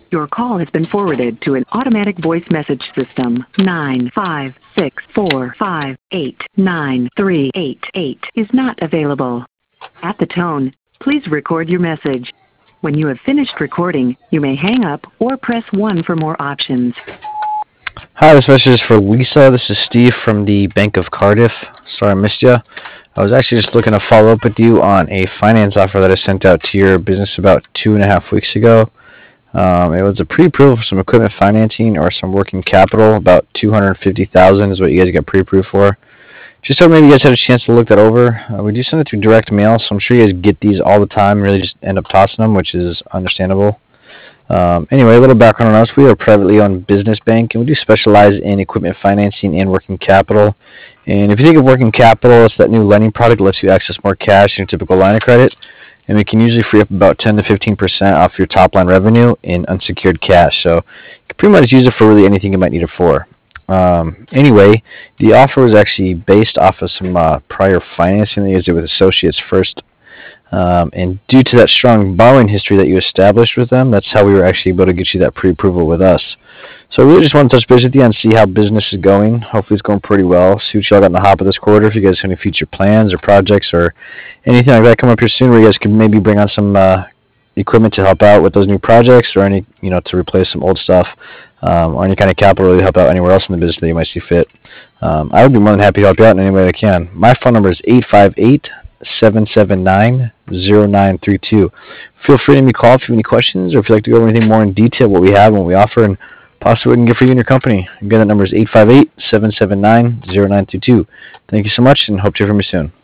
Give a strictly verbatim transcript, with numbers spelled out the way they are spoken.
Your call has been forwarded to an automatic voice message system. nine five six four five eight nine three eight eight is not available. At the tone, please record your message. When you have finished recording, you may hang up or press one for more options. Hi, this message is for Lisa. This is Steve from the Bank of Cardiff. Sorry I missed you. I was actually just looking to follow up with you on a finance offer that I sent out to your business about two and a half weeks ago. Um, it was a pre-approval for some equipment financing or some working capital. About two hundred fifty thousand dollars is what you guys got pre-approved for. Just so maybe you guys had a chance to look that over. Uh, we do send it through direct mail, so I'm sure you guys get these all the time. Really just end up tossing them, which is understandable. Um, anyway, a little background on us. We are a privately owned business bank, and we do specialize in equipment financing and working capital. And if you think of working capital, it's that new lending product that lets you access more cash than your typical line of credit. And we can usually free up about ten to fifteen percent off your top line revenue in unsecured cash. So you can pretty much use it for really anything you might need it for. Um, anyway, the offer was actually based off of some uh, prior financing that you guys did with Associates First. Um, and due to that strong borrowing history that you established with them, that's how we were actually able to get you that pre-approval with us. So I really just want to touch base with you and see how business is going. Hopefully it's going pretty well. See what y'all got in the hopper this quarter. If you guys have any future plans or projects or anything like that come up here soon where you guys can maybe bring on some uh, equipment to help out with those new projects or any, you know, to replace some old stuff um, or any kind of capital to help out anywhere else in the business that you might see fit. Um, I would be more than happy to help you out in any way I can. My phone number is eight five eight, seven seven nine, zero nine three two. Feel free to give me a call if you have any questions or if you'd like to go over anything more in detail, what we have and what we offer, and possibly what we can get for you and your company. Again, that number is eight five eight, seven seven nine, zero nine two two. Thank you so much, and hope to hear from you soon.